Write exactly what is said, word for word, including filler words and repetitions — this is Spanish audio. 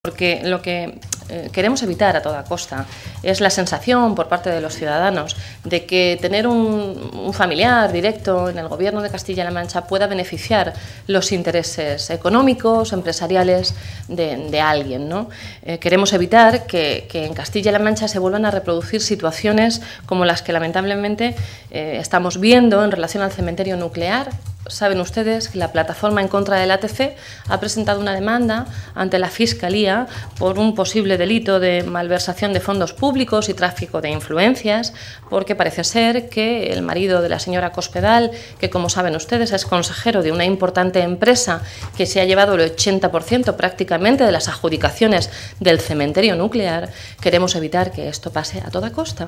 Porque lo que eh, queremos evitar a toda costa es la sensación por parte de los ciudadanos de que tener un, un familiar directo en el Gobierno de Castilla-La Mancha pueda beneficiar los intereses económicos, empresariales de, de alguien, ¿no? Eh, queremos evitar que, que en Castilla-La Mancha se vuelvan a reproducir situaciones como las que lamentablemente eh, estamos viendo en relación al cementerio nuclear. Saben ustedes que la plataforma en contra del A T C ha presentado una demanda ante la Fiscalía por un posible delito de malversación de fondos públicos y tráfico de influencias, porque parece ser que el marido de la señora Cospedal, que como saben ustedes es consejero de una importante empresa que se ha llevado el ochenta por ciento prácticamente de las adjudicaciones del cementerio nuclear, queremos evitar que esto pase a toda costa.